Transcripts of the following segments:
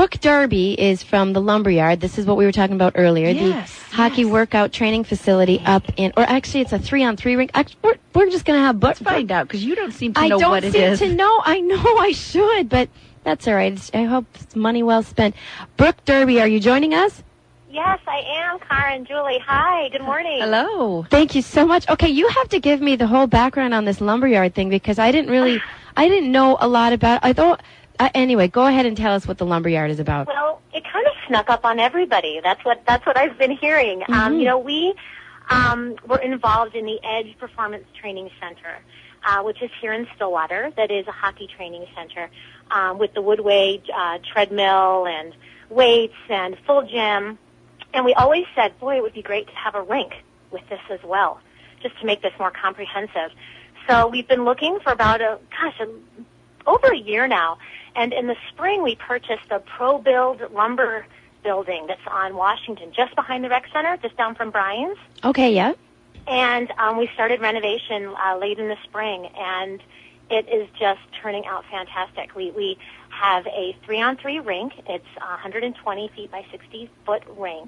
Brooke Derby is from the Lumberyard. This is what we were talking about earlier. Yes, the hockey workout training facility up in, or actually it's a 3-on-3 rink. We're just going to have Let's find out, because you don't seem to know what it is. I don't seem to know. I know I should, but that's all right. I hope it's money well spent. Brooke Derby, are you joining us? Yes, I am, Karen, Julie. Hi, good morning. Hello. Thank you so much. Okay, you have to give me the whole background on this Lumberyard thing, because I didn't know a lot about it. I thought, anyway, go ahead and tell us what the Lumberyard is about. Well, it kind of snuck up on everybody. That's what I've been hearing. Mm-hmm. We were involved in the Edge Performance Training Center, which is here in Stillwater. That is a hockey training center with the Woodway treadmill and weights and full gym. And we always said, boy, it would be great to have a rink with this as well, just to make this more comprehensive. So we've been looking for about over a year now. And in the spring, we purchased a ProBuild lumber building that's on Washington, just behind the rec center, just down from Bryan's. Okay, yeah. And we started renovation late in the spring, and it is just turning out fantastic. We have a 3-on-3 rink. It's 120 feet by 60-foot rink,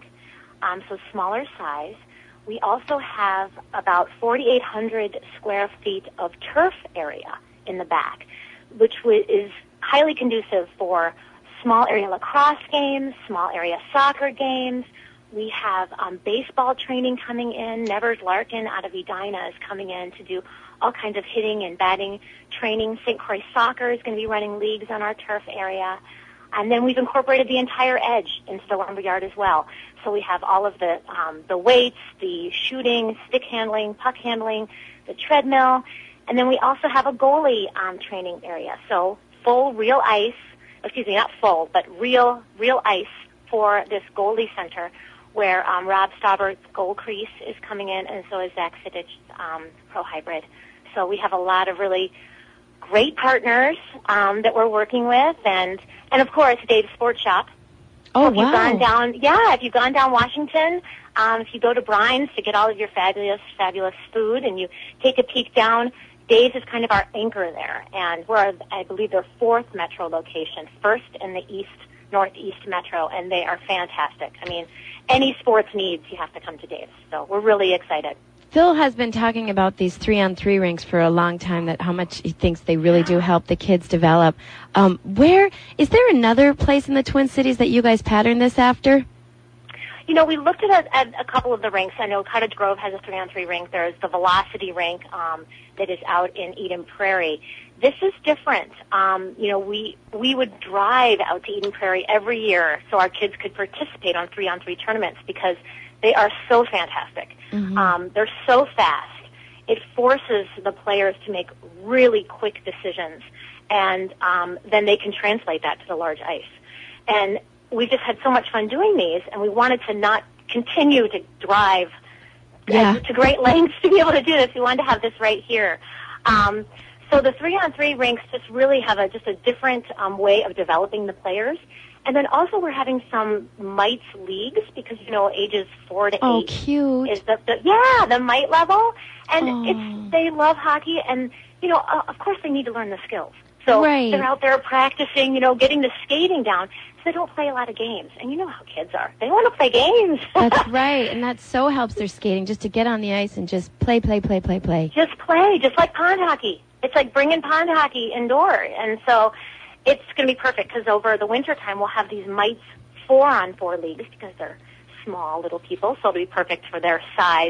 so smaller size. We also have about 4,800 square feet of turf area in the back, which is highly conducive for small area lacrosse games, small area soccer games. We have baseball training coming in. Nevers Larkin out of Edina is coming in to do all kinds of hitting and batting training. St. Croix Soccer is going to be running leagues on our turf area. And then we've incorporated the entire Edge into the Lumberyard as well. So we have all of the weights, the shooting, stick handling, puck handling, the treadmill. And then we also have a goalie training area. So full real ice, excuse me, not full, but real ice for this goalie center where Rob Staubert's goal crease is coming in, and so is Zach Sidich's Pro Hybrid. So we have a lot of really great partners that we're working with, and of course, Dave's Sports Shop. Oh, if wow. If you've gone down Washington, if you go to Bryan's to get all of your fabulous food, and you take a peek down, Dave's is kind of our anchor there, and we're, I believe, their 4th metro location, first in the northeast metro, and they are fantastic. I mean, any sports needs, you have to come to Dave's. So we're really excited. Phil has been talking about these 3-on-3 rinks for a long time, that how much he thinks they really do help the kids develop. Where is there another place in the Twin Cities that you guys pattern this after? You know, we looked at a couple of the rinks. I know Cottage Grove has a 3-on-3 rink. There's the Velocity rink that is out in Eden Prairie. This is different. You know, we would drive out to Eden Prairie every year so our kids could participate on 3-on-3 tournaments because they are so fantastic. Mm-hmm. They're so fast. It forces the players to make really quick decisions, and then they can translate that to the large ice. And we just had so much fun doing these, and we wanted to not continue to drive to great lengths to be able to do this. We wanted to have this right here. So the 3-on-3 rinks just really have a different way of developing the players. And then also we're having some mites leagues because, you know, ages 4 to 8 Oh, cute. is the mite level. And they love hockey, and, you know, of course they need to learn the skills. So they're out there practicing, you know, getting the skating down. So they don't play a lot of games. And you know how kids are. They want to play games. That's right. And that so helps their skating, just to get on the ice and just play. Just play, just like pond hockey. It's like bringing pond hockey indoor. And so it's going to be perfect because over the winter time we'll have these mites 4-on-4 leagues because they're small little people. So it'll be perfect for their size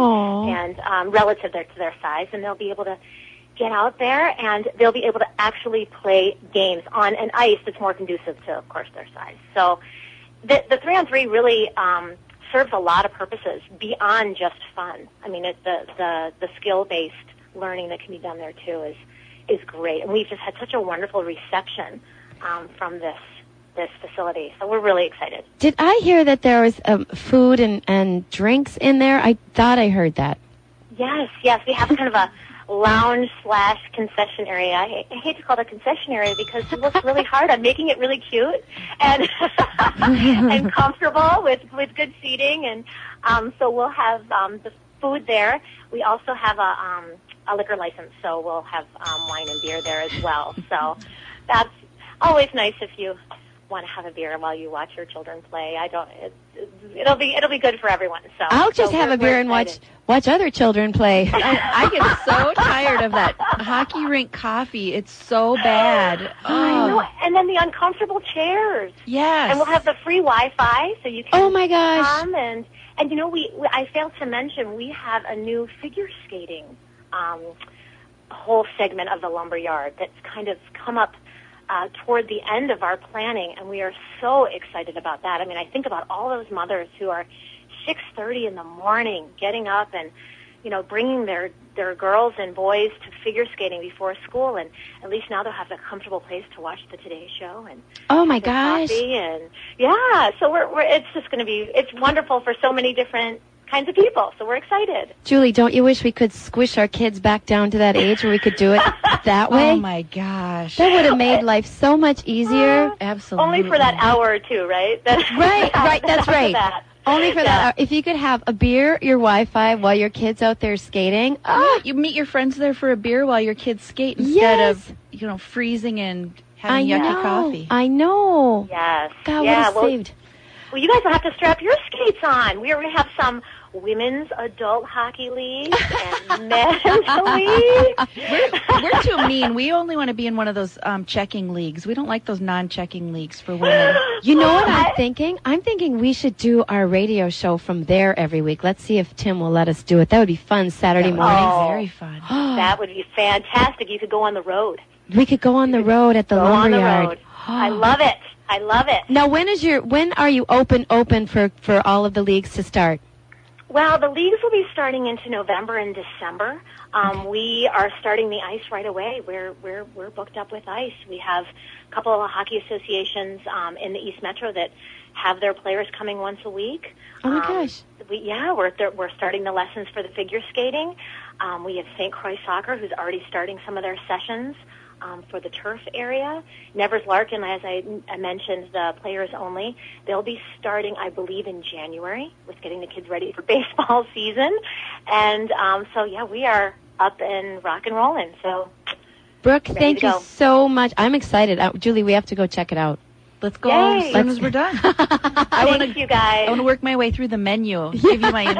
and relative to their size. And they'll be able to get out there, and they'll be able to actually play games on an ice that's more conducive to, of course, their size. So the 3-on-3 really serves a lot of purposes beyond just fun. I mean, the skill-based learning that can be done there, too, is great. And we've just had such a wonderful reception from this facility. So we're really excited. Did I hear that there was food and drinks in there? I thought I heard that. Yes. We have kind of a lounge/concession area. I hate to call it a concession area because we worked really hard on making it really cute and and comfortable with good seating. And so we'll have the food there. We also have a liquor license, so we'll have wine and beer there as well. So that's always nice if you want to have a beer while you watch your children play. It'll be good for everyone. So I'll just have a beer and watch other children play. I get so tired of that hockey rink coffee. It's so bad. I know. And then the uncomfortable chairs. Yes. And we'll have the free Wi-Fi, so you can oh my gosh. come and you know, I failed to mention we have a new figure skating whole segment of the Lumberyard that's kind of come up toward the end of our planning, and we are so excited about that. I mean, I think about all those mothers who are 6:30 in the morning getting up and, you know, bringing their girls and boys to figure skating before school, and at least now they'll have a comfortable place to watch the Today Show and oh my gosh, coffee and so it's just going to be, it's wonderful for so many different kinds of people, so we're excited. Julie, don't you wish we could squish our kids back down to that age where we could do it that way? Oh my gosh, that would have made life so much easier. Absolutely. Only for that hour or two, right? Right, that's right. Only for that hour. If you could have a beer, your Wi-Fi while your kid's out there skating. Oh, you meet your friends there for a beer while your kids skate instead of, you know, freezing and having yucky coffee. I know. Yes. God, what a saved. Well, you guys will have to strap your skates on. We're going to have some women's adult hockey league and men's league. We're too mean. We only want to be in one of those checking leagues. We don't like those non-checking leagues for women. You know what I'm thinking? I'm thinking we should do our radio show from there every week. Let's see if Tim will let us do it. That would be fun Saturday morning. Oh, very fun. That would be fantastic. You could go on the road. We could go on the road at the Lumberyard. I love it. I love it. Now, when are you open for all of the leagues to start? Well, the leagues will be starting into November and December. We are starting the ice right away. We're booked up with ice. We have a couple of hockey associations in the East Metro that have their players coming once a week. Oh my gosh! We're starting the lessons for the figure skating. We have St. Croix Soccer, who's already starting some of their sessions for the turf area. Nevers Larkin, as I mentioned, the players only. They'll be starting, I believe, in January with getting the kids ready for baseball season. And we are up and rock and rolling. So, Brooke, thank you so much. I'm excited. Julie, we have to go check it out. Let's go as soon as we're done. Thanks, you guys. I want to work my way through the menu. Give you my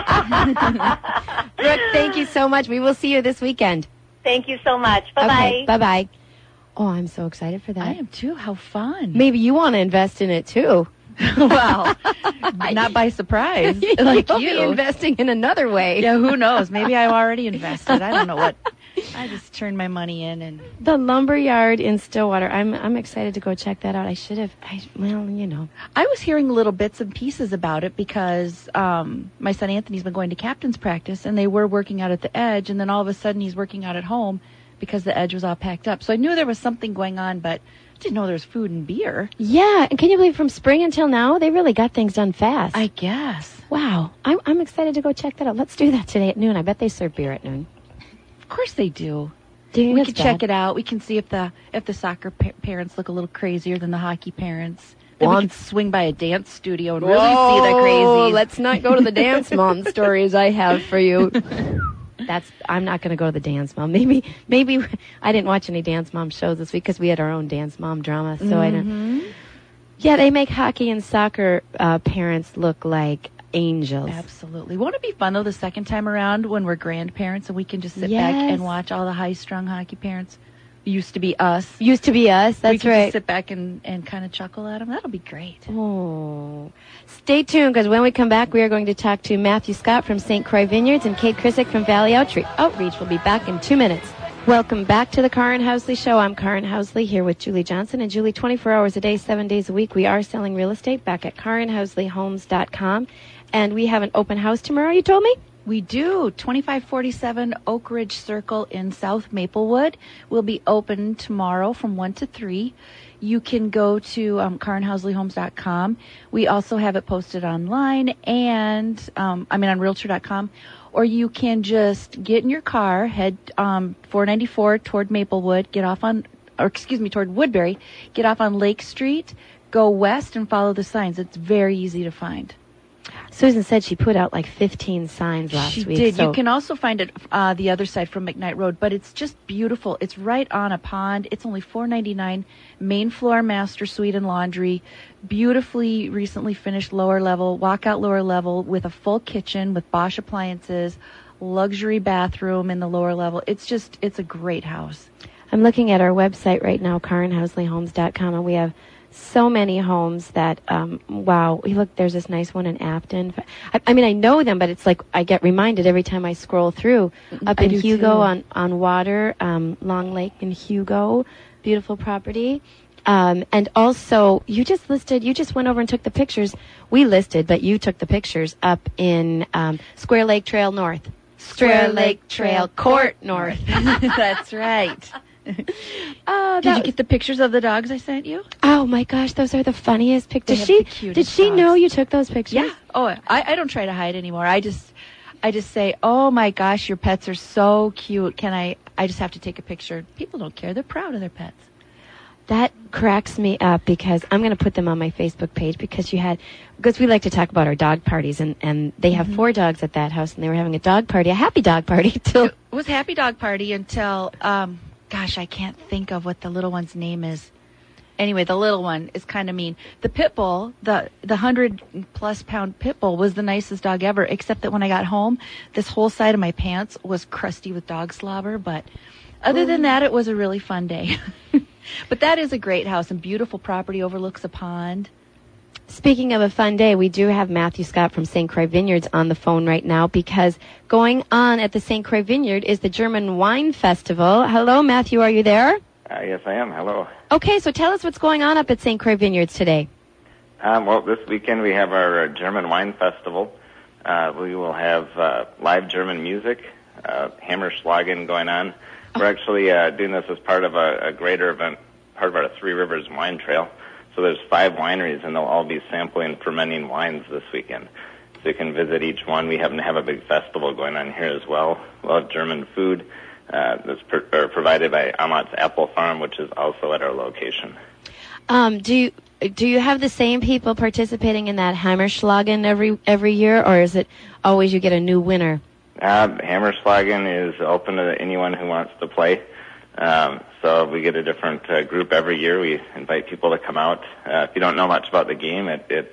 input. Brooke, thank you so much. We will see you this weekend. Thank you so much. Bye-bye. Okay, bye-bye. Oh, I'm so excited for that. I am too. How fun. Maybe you want to invest in it, too. Well, not by surprise. Like You'll be investing in another way. Yeah, who knows? Maybe I already invested. I don't know what. I just turned my money in. And the Lumberyard in Stillwater. I'm excited to go check that out. I should have. I was hearing little bits and pieces about it because my son Anthony's been going to captain's practice, and they were working out at the Edge, and then all of a sudden he's working out at home because the Edge was all packed up. So I knew there was something going on, but I didn't know there was food and beer. Yeah, and can you believe from spring until now, they really got things done fast. I guess. Wow. I'm excited to go check that out. Let's do that today at noon. I bet they serve beer at noon. Of course they do. We can check it out. We can see if the soccer parents look a little crazier than the hockey parents. Then we can swing by a dance studio and really see the crazies. Let's not go to the Dance Mom stories I have for you. I'm not going to go to the Dance Mom. Maybe I didn't watch any Dance Mom shows this week because we had our own Dance Mom drama. So I don't. Yeah, they make hockey and soccer parents look like angels. Absolutely. Won't it be fun, though, the second time around when we're grandparents and we can just sit back and watch all the high-strung hockey parents? Used to be us. That's right. We can just sit back and kind of chuckle at them. That'll be great. Oh. Stay tuned, because when we come back, we are going to talk to Matthew Scott from St. Croix Vineyards and Kate Krissick from Valley Outreach. We'll be back in 2 minutes. Welcome back to the Karin Housley Show. I'm Karin Housley here with Julie Johnson. And Julie, 24 hours a day, 7 days a week, we are selling real estate back at KarinHousleyHomes.com. And we have an open house tomorrow, you told me? We do. 2547 Oak Ridge Circle in South Maplewood will be open tomorrow from 1 to 3. You can go to KarinHousleyHomes.com. We also have it posted online and, on Realtor.com. Or you can just get in your car, head 494 toward Maplewood, toward Woodbury, get off on Lake Street, go west and follow the signs. It's very easy to find. Susan said she put out like 15 signs last week. She did. So You can also find it the other side from McKnight Road, but it's just beautiful. It's right on a pond. It's only $4.99. Main floor master suite and laundry. Beautifully recently finished lower level, walkout lower level with a full kitchen with Bosch appliances, luxury bathroom in the lower level. It's a great house. I'm looking at our website right now, KarenHousleyHomes.com, and we have so many homes that, wow. Look, there's this nice one in Afton. I mean, I know them, but it's like I get reminded every time I scroll through. Up in Hugo on water, Long Lake in Hugo. Beautiful property. And also, you just went over and took the pictures. We listed, but you took the pictures up in Square Lake Trail North. Square Lake Trail Court North. That's right. Did you get the pictures of the dogs I sent you? Oh my gosh, those are the funniest pictures. Did she dogs. know you took those pictures? Yeah. Oh, I don't try to hide anymore. I just say, oh my gosh, your pets are so cute. I just have to take a picture. People don't care. They're proud of their pets. That cracks me up because I'm going to put them on my Facebook page because we like to talk about our dog parties and they have 4 dogs at that house and they were having a dog party, a happy dog party till it was happy dog party until gosh, I can't think of what the little one's name is. Anyway, the little one is kind of mean. The pit bull, the 100+ pound pit bull was the nicest dog ever, except that when I got home, this whole side of my pants was crusty with dog slobber. But other than that, it was a really fun day. But that is a great house and beautiful property, overlooks a pond. Speaking of a fun day, we do have Matthew Scott from St. Croix Vineyards on the phone right now because going on at the St. Croix Vineyard is the German Wine Festival. Hello, Matthew, are you there? Yes, I am. Hello. Okay, so tell us what's going on up at St. Croix Vineyards today. Well, this weekend we have our German Wine Festival. We will have live German music, Hammerschlagen going on. We're actually doing this as part of a greater event, part of our Three Rivers Wine Trail. So there's 5 wineries, and they'll all be sampling and fermenting wines this weekend. So you can visit each one. We happen to have a big festival going on here as well. We'll have German food that's provided by Amat's Apple Farm, which is also at our location. Do you have the same people participating in that Hammerschlagen every year, or is it always you get a new winner? Hammerschlagen is open to anyone who wants to play. So we get a different group every year. We invite people to come out. If you don't know much about the game, it is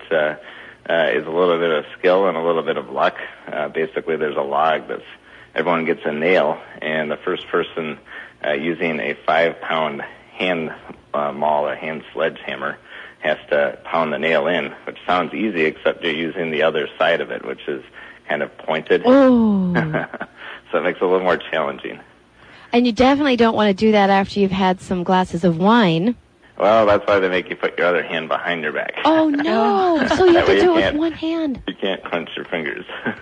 a little bit of skill and a little bit of luck. Basically, there's a log everyone gets a nail, and the first person using a 5-pound hand maul or hand sledgehammer has to pound the nail in, which sounds easy, except you're using the other side of it, which is kind of pointed. Oh. So it makes it a little more challenging. And you definitely don't want to do that after you've had some glasses of wine. Well, that's why they make you put your other hand behind your back. Oh, no. So you have to do it with one hand. You can't clench your fingers.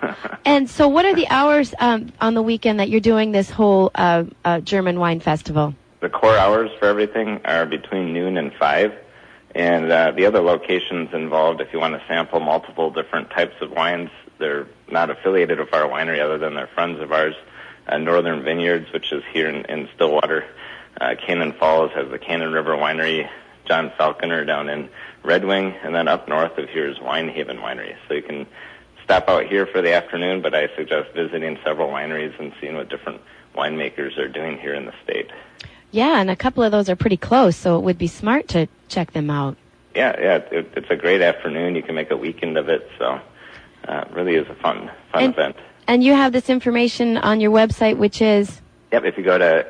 And so what are the hours on the weekend that you're doing this whole German Wine Festival? The core hours for everything are between noon and 5. And the other locations involved, if you want to sample multiple different types of wines, they're not affiliated with our winery other than they're friends of ours. Northern Vineyards, which is here in Stillwater. Cannon Falls has the Cannon River Winery. John Falconer down in Red Wing. And then up north of here is Winehaven Winery. So you can stop out here for the afternoon, but I suggest visiting several wineries and seeing what different winemakers are doing here in the state. Yeah, and a couple of those are pretty close, so it would be smart to check them out. Yeah, it's a great afternoon. You can make a weekend of it, so it really is a fun event. And you have this information on your website, which is? Yep, if you go to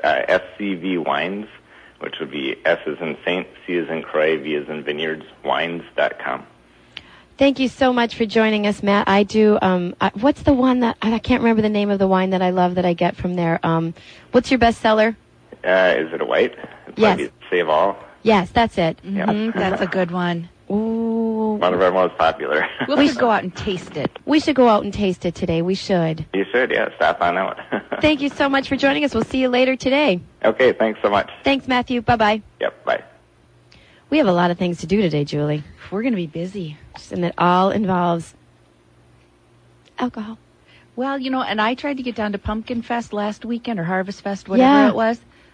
SCV Wines, which would be S as in Saint, C as in Croix, V as in Vineyards, wines.com. Thank you so much for joining us, Matt. I do, what's the one that, I can't remember the name of the wine that I love that I get from there. What's your bestseller? Is it a white? Yes. Save All? Yes, that's it. Mm-hmm. That's a good one. Ooh. One of our most popular. We should go out and taste it. We should go out and taste it today. We should. You should, yeah. Stop on out. Thank you so much for joining us. We'll see you later today. Okay, thanks so much. Thanks, Matthew. Bye-bye. Yep, bye. We have a lot of things to do today, Julie. We're going to be busy. And it all involves alcohol. Well, and I tried to get down to Pumpkin Fest last weekend or Harvest Fest, whatever it was.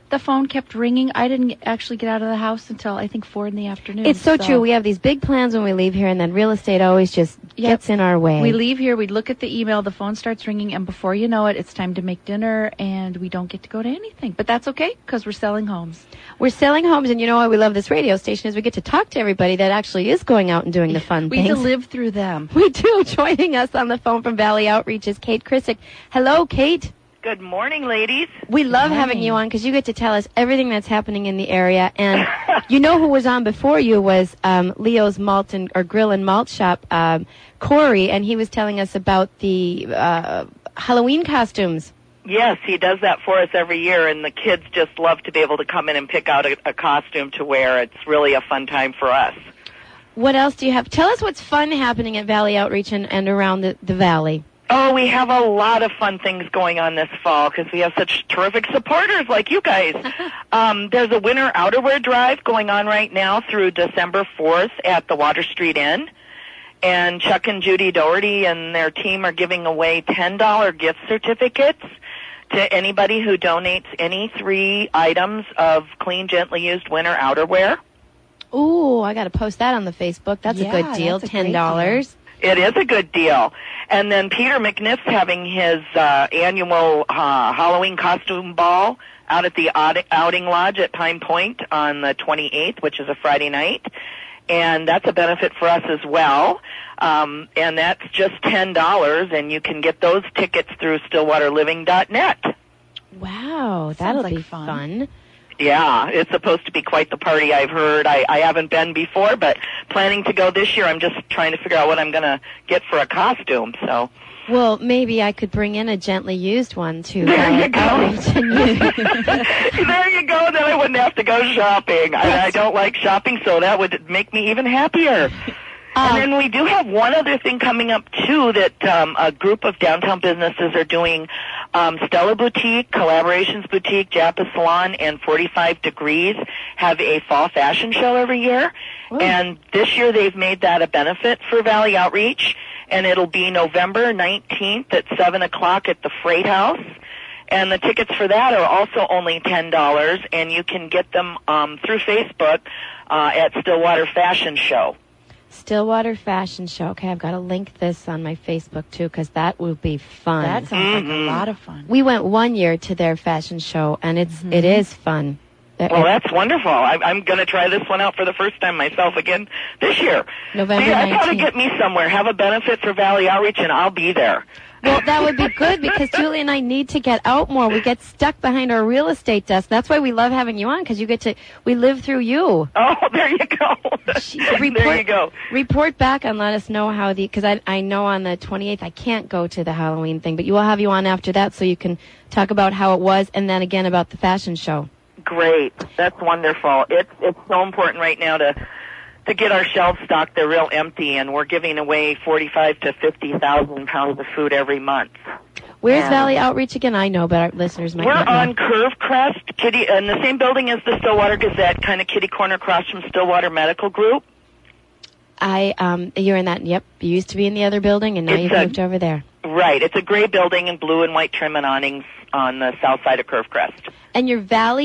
the phone kept ringing. I didn't actually get out of the house until I think 4 in the afternoon. It's so true. We have these big plans when we leave here, and then real estate always just gets in our way. We leave here, we look at the email, the phone starts ringing, and before you know it, it's time to make dinner, and we don't get to go to anything. But that's okay, because we're selling homes. We're selling homes, and you know why we love this radio station is we get to talk to everybody that actually is going out and doing the fun things. We live through them. We do. Joining us on the phone from Valley Outreach is Kate Krisick. Hello, Kate. Good morning, ladies. We love having you on because you get to tell us everything that's happening in the area. And you know who was on before you was Leo's Grill and Malt Shop, Corey, and he was telling us about the Halloween costumes. Yes, he does that for us every year, and the kids just love to be able to come in and pick out a costume to wear. It's really a fun time for us. What else do you have? Tell us what's fun happening at Valley Outreach and around the Valley. Oh, we have a lot of fun things going on this fall because we have such terrific supporters like you guys. There's a winter outerwear drive going on right now through December 4th at the Water Street Inn. And Chuck and Judy Doherty and their team are giving away $10 gift certificates to anybody who donates any 3 items of clean, gently used winter outerwear. Ooh, I got to post that on the Facebook. That's a good deal, $10. It is a good deal. And then Peter McNiff's having his annual Halloween costume ball out at the Outing Lodge at Pine Point on the 28th, which is a Friday night. And that's a benefit for us as well. And that's just $10, and you can get those tickets through stillwaterliving.net. Wow, that'll be fun. Yeah, it's supposed to be quite the party, I've heard. I haven't been before, but planning to go this year. I'm just trying to figure out what I'm going to get for a costume. So, well, maybe I could bring in a gently used one, too. There you go. There you go. Then I wouldn't have to go shopping. I don't like shopping, so that would make me even happier. And then we do have one other thing coming up, too, that a group of downtown businesses are doing. Stella Boutique, Collaborations Boutique, Japa Salon, and 45 Degrees have a fall fashion show every year. Ooh. And this year they've made that a benefit for Valley Outreach, and it'll be November 19th at 7 o'clock at the Freight House. And the tickets for that are also only $10, and you can get them through Facebook at Stillwater Fashion Show. Stillwater Fashion Show. Okay, I've got to link this on my Facebook, too, because that will be fun. That sounds like a lot of fun. We went one year to their fashion show, and it is fun. Well, that's wonderful. I'm going to try this one out for the first time myself again this year. November 19th. That's got to get me somewhere. Have a benefit for Valley Outreach, and I'll be there. Well, that would be good because Julie and I need to get out more. We get stuck behind our real estate desk. That's why we love having you on because we live through you. Oh, there you go. There you go. Report back and let us know how because I know on the 28th I can't go to the Halloween thing, but we'll have you on after that so you can talk about how it was and then again about the fashion show. Great. That's wonderful. It's so important right now to get our shelves stocked. They're real empty, and we're giving away 45 to 50,000 pounds of food every month. Where's Valley Outreach again? I know, but our listeners might not know. We're on Curve Crest, in the same building as the Stillwater Gazette, kind of kitty corner across from Stillwater Medical Group. You're in that, yep. You used to be in the other building, and now you've moved over there. Right. It's a gray building in blue and white trim and awnings on the south side of Curve Crest. And you're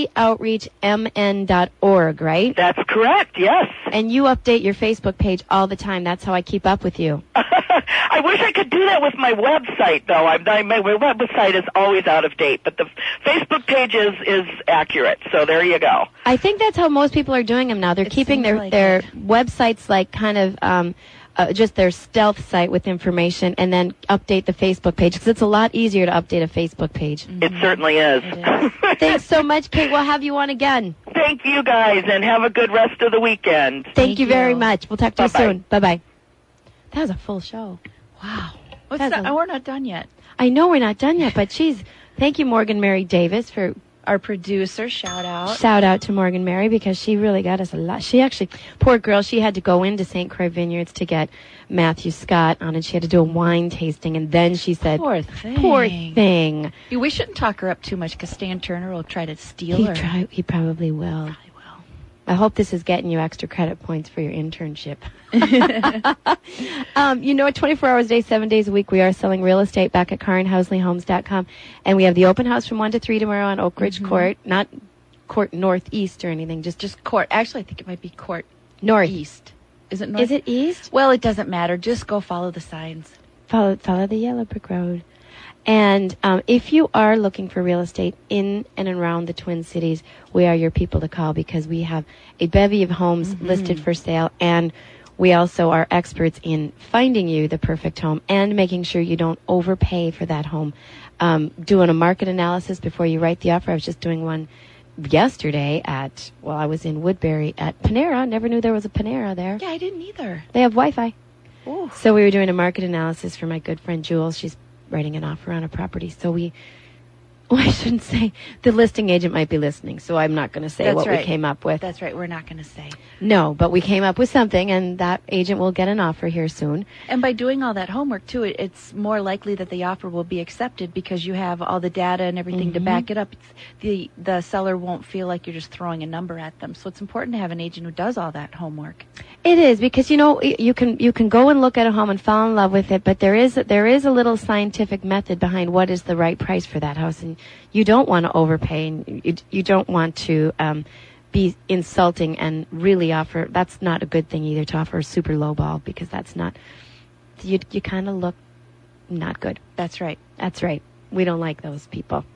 valleyoutreachmn.org, right? That's correct, yes. And you update your Facebook page all the time. That's how I keep up with you. I wish I could do that with my website, though. My website is always out of date, but the Facebook page is accurate, so there you go. I think that's how most people are doing them now. They're keeping their websites like kind of just their stealth site with information and then update the Facebook page because it's a lot easier to update a Facebook page. It certainly is. Thanks so much, Kate. We'll have you on again. Thank you, guys, and have a good rest of the weekend. Thank you very much. We'll talk to you soon. Bye-bye. That was a full show. Wow. We're not done yet. I know we're not done yet, but thank you, Morgan Mary Davis, for our producer. Shout out. Shout out to Morgan Mary because she really got us a lot. She actually, poor girl, she had to go into St. Croix Vineyards to get Matthew Scott on, and she had to do a wine tasting, and then she said, Poor thing. Poor thing. We shouldn't talk her up too much because Stan Turner will try to steal her. He probably will. I hope this is getting you extra credit points for your internship. 24 hours a day, 7 days a week, we are selling real estate back at KarenHousleyHomes.com. And we have the open house from 1 to 3 tomorrow on Oak Ridge Court. Not court northeast or anything. Just court. Actually, I think it might be court north. east. Is it north? Is it east? Well, it doesn't matter. Just go follow the signs. Follow the yellow brick road. And if you are looking for real estate in and around the Twin Cities, we are your people to call, because we have a bevy of homes listed for sale, and we also are experts in finding you the perfect home and making sure you don't overpay for that home. Doing a market analysis before you write the offer. I was just doing one yesterday I was in Woodbury at Panera. Never knew there was a Panera there. Yeah, I didn't either. They have Wi-Fi. Ooh. So we were doing a market analysis for my good friend Jules. She's writing an offer on a property. So I shouldn't say. The listing agent might be listening, so I'm not going to say what we came up with. That's right. We're not going to say. No, but we came up with something, and that agent will get an offer here soon. And by doing all that homework, too, it's more likely that the offer will be accepted because you have all the data and everything to back it up. The seller won't feel like you're just throwing a number at them. So it's important to have an agent who does all that homework. It is, because you can go and look at a home and fall in love with it, but there is a little scientific method behind what is the right price for that house, and you don't want to overpay, and you don't want to be insulting and really offer. That's not a good thing either, to offer a super low ball, because that's not. You kind of look not good. That's right. That's right. We don't like those people.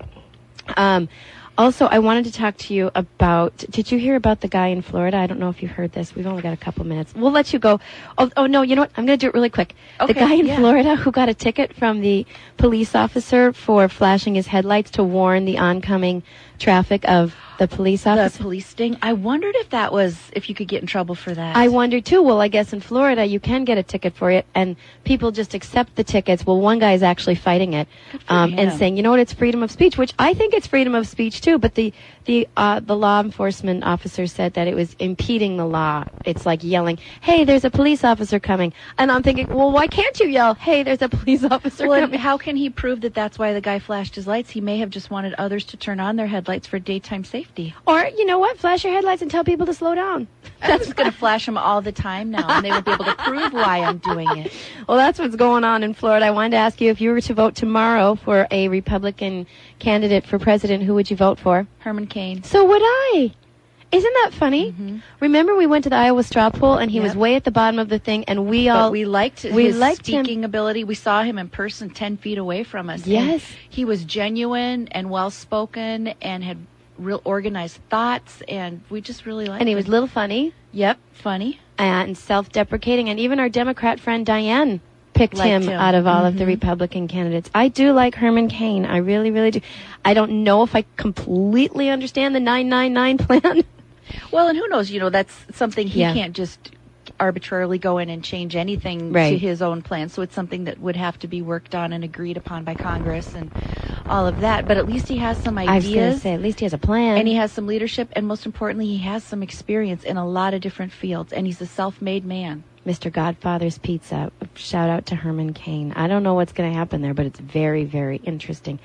Also, I wanted to talk to you about, did you hear about the guy in Florida? I don't know if you heard this. We've only got a couple minutes. We'll let you go. Oh no, you know what? I'm going to do it really quick. Okay, the guy in Florida who got a ticket from the police officer for flashing his headlights to warn the oncoming traffic of the police officer. The police sting. I wondered if you could get in trouble for that. I wonder too. Well, I guess in Florida you can get a ticket for it, and people just accept the tickets. Well, one guy is actually fighting it and saying, you know what, it's freedom of speech, which I think it's freedom of speech too. But the law enforcement officer said that it was impeding the law. It's like yelling, "Hey, there's a police officer coming," and I'm thinking, well, why can't you yell, "Hey, there's a police officer coming"? How can he prove that that's why the guy flashed his lights? He may have just wanted others to turn on their headlights for daytime safety. Or, you know what, flash your headlights and tell people to slow down. I'm just going to flash them all the time now, and they will be able to prove why I'm doing it. Well, that's what's going on in Florida. I wanted to ask you, if you were to vote tomorrow for a Republican candidate for president, who would you vote for? Herman Cain. So would I. Isn't that funny? Mm-hmm. Remember, we went to the Iowa straw poll, and he was way at the bottom of the thing, and we liked his speaking ability. We saw him in person 10 feet away from us. Yes. And he was genuine and well-spoken and had real organized thoughts, and we just really liked him. And he was a little funny. Yep, funny. And self-deprecating, and even our Democrat friend Diane picked him out of all of the Republican candidates. I do like Herman Cain. I really, really do. I don't know if I completely understand the 999 plan. Well, and who knows, that's something he can't just arbitrarily go in and change anything to his own plan. So it's something that would have to be worked on and agreed upon by Congress and all of that. But at least he has some ideas. I was going to say, at least he has a plan. And he has some leadership. And most importantly, he has some experience in a lot of different fields. And he's a self-made man. Mr. Godfather's Pizza. Shout out to Herman Cain. I don't know what's going to happen there, but it's very, very interesting.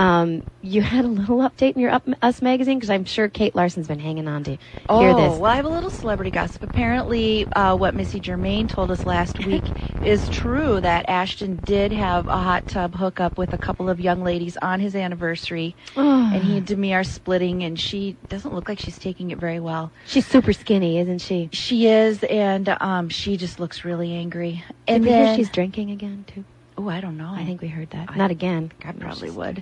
You had a little update in your Us magazine, because I'm sure Kate Larson's been hanging on to hear this. Well, I have a little celebrity gossip. Apparently, what Missy Germain told us last week is true, that Ashton did have a hot tub hookup with a couple of young ladies on his anniversary, and he and Demi are splitting, and she doesn't look like she's taking it very well. She's super skinny, isn't she? She is, and she just looks really angry. And did we hear she's drinking again, too? Oh, I don't know. I think we heard that. Not again. I probably would.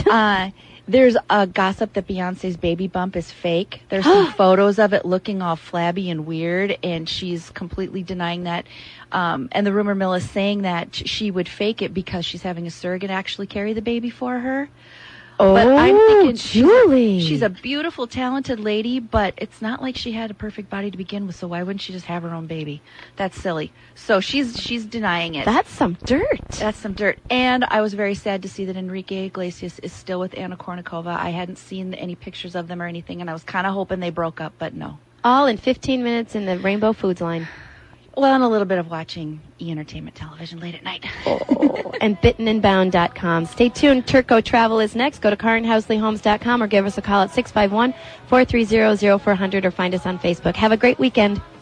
There's a gossip that Beyonce's baby bump is fake. There's some photos of it looking all flabby and weird, and she's completely denying that. And the rumor mill is saying that she would fake it because she's having a surrogate actually carry the baby for her. Oh, but I'm thinking Julie. She's a beautiful, talented lady, but it's not like she had a perfect body to begin with, so why wouldn't she just have her own baby? That's silly. So she's denying it. That's some dirt. That's some dirt. And I was very sad to see that Enrique Iglesias is still with Anna Kournikova. I hadn't seen any pictures of them or anything, and I was kind of hoping they broke up, but no. All in 15 minutes in the Rainbow Foods line. Well, and a little bit of watching E-Entertainment Television late at night. And bittenandbound.com. Stay tuned. Turco Travel is next. Go to KarenHousleyHomes.com or give us a call at 651-430-0400 or find us on Facebook. Have a great weekend.